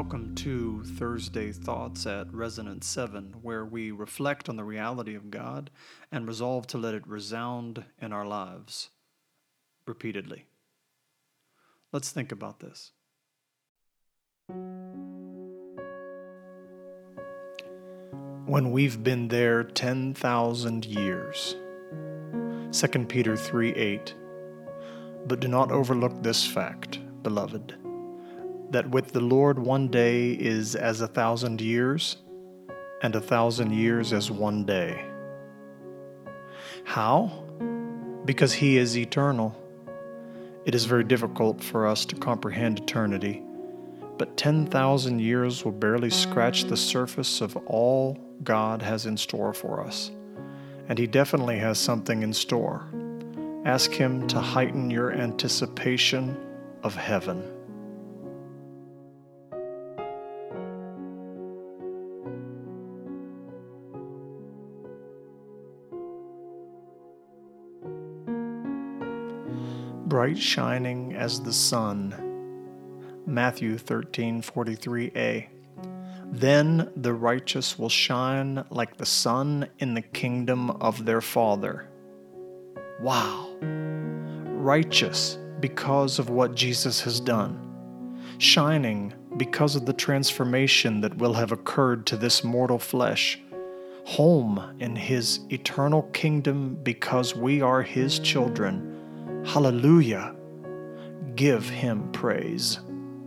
Welcome to Thursday Thoughts at Resonance 7, where we reflect on the reality of God and resolve to let it resound in our lives repeatedly. Let's think about this. When we've been there 10,000 years. 2 Peter 3:8. But do not overlook this fact, beloved, that with the Lord 1 day is as 1,000 years, and 1,000 years as 1 day. How? Because He is eternal. It is very difficult for us to comprehend eternity, but 10,000 years will barely scratch the surface of all God has in store for us. And He definitely has something in store. Ask Him to heighten your anticipation of heaven. Bright shining as the sun. Matthew 13:43a. Then the righteous will shine like the sun in the kingdom of their Father. Wow! Righteous because of what Jesus has done. Shining because of the transformation that will have occurred to this mortal flesh. Home in His eternal kingdom because we are His children. Hallelujah! Give Him praise.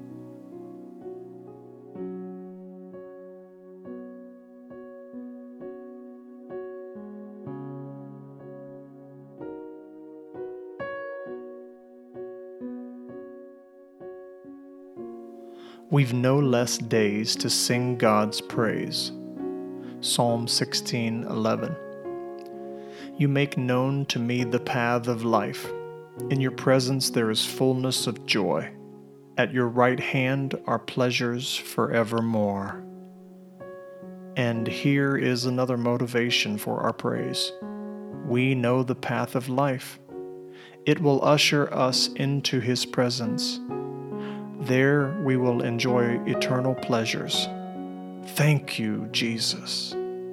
We've no less days to sing God's praise. Psalm 16:11. You make known to me the path of life. In your presence there is fullness of joy. At your right hand are pleasures forevermore. And here is another motivation for our praise. We know the path of life. It will usher us into His presence. There we will enjoy eternal pleasures. Thank you, Jesus.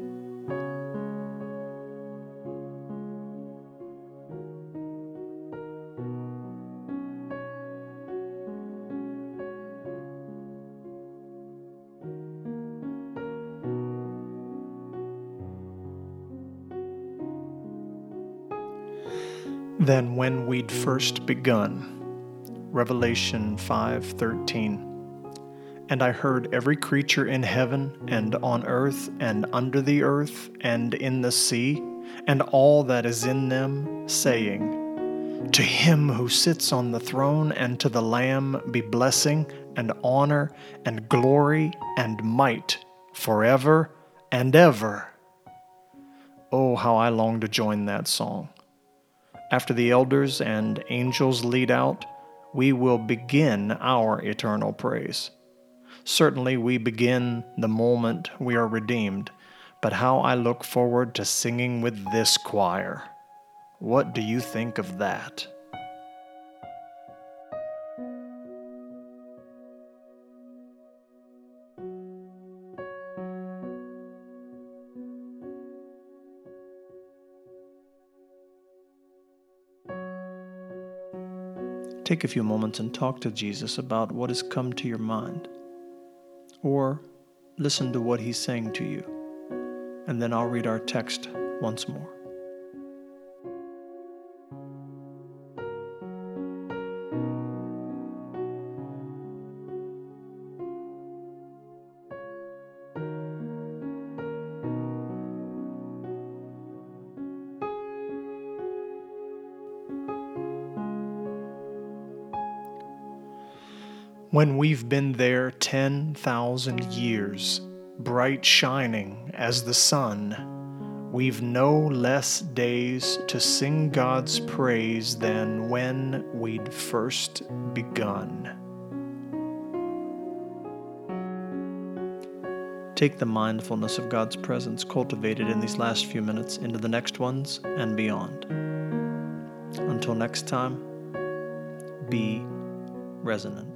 Than when we'd first begun. Revelation 5:13. And I heard every creature in heaven and on earth and under the earth and in the sea and all that is in them saying, To Him who sits on the throne and to the Lamb be blessing and honor and glory and might forever and ever. Oh, how I long to join that song. After the elders and angels lead out, we will begin our eternal praise. Certainly we begin the moment we are redeemed, but how I look forward to singing with this choir. What do you think of that? Take a few moments and talk to Jesus about what has come to your mind. Or listen to what He's saying to you. And then I'll read our text once more. When we've been there 10,000 years, bright shining as the sun, we've no less days to sing God's praise than when we'd first begun. Take the mindfulness of God's presence cultivated in these last few minutes into the next ones and beyond. Until next time, be resonant.